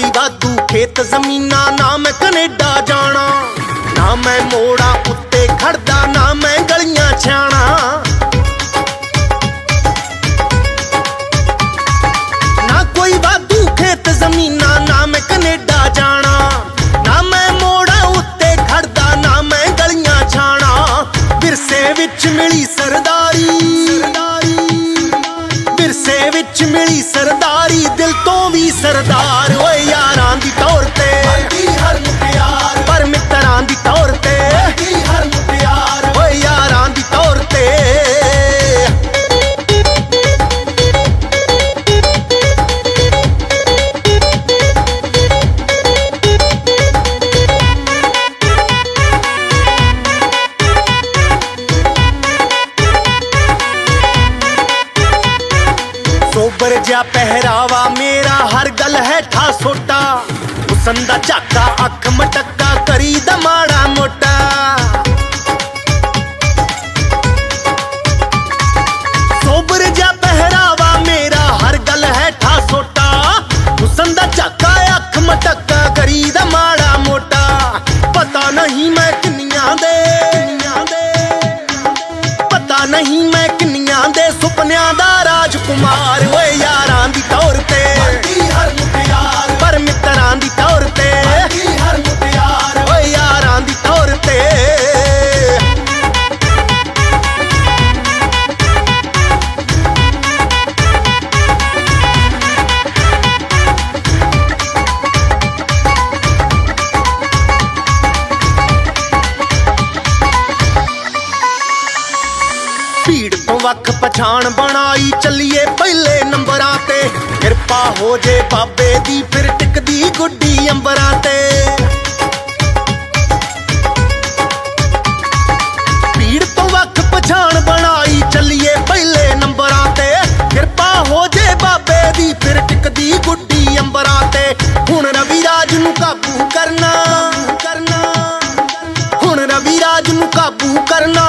कोई वाधू खेत जमीना, ना मैं कनेडा जाना, ना मैं मोड़ा उत्ते खड़दा, ना मैं गलियां छाणा। ना कोई वाधू खेत जमीना, ना मैं कनेडा जाना, ना मैं मोड़ा उत्ते खड़दा, ना मैं गलियां छाणा। विरसे विच मिली सरदारी, विरसे विच मिली सरदारी, दिल तो भी सरदार ओए यारां दी तौर ते हर मुटियार, पर मित्रां दी तौर ते हर मुटियार ओए यारां दी तौर ते। सोबर जा पहरावा मेरा, हर गल है ठा सोटा, हुसन दा झाका अख मटक्का, करी दा माड़ा मोटा। सोबर जा पहरावा मेरा, हर गल है ठा सोटा, हुसन दा झाका अख मटक्का, करी दा माड़ा मोटा। पता नहीं मैं किन्नियां दे, पता नहीं मैं किन्नियां दे सुपनियां दा राजकुमार ओए यारां दी तौर ते हर मुटियार, पर मित्रां दी तौर ते हर मुटियार ओए यारां दी तौर ते। भीड़ तो वख पछाण बनाई, चलिए पहले नंबरां ते, किरपा हो जे बाबे दी फिर टिकदी गुड्डी अंबरां ते। भीड़ तो वख पछाण बनाई, चलिए पहले नंबरां ते, किरपा हो जे बाबे दी फिर टिकदी गुड्डी अंबरां ते। हुण रवि राज नूं काबू करना, हुण रवि राज नूं काबू करना,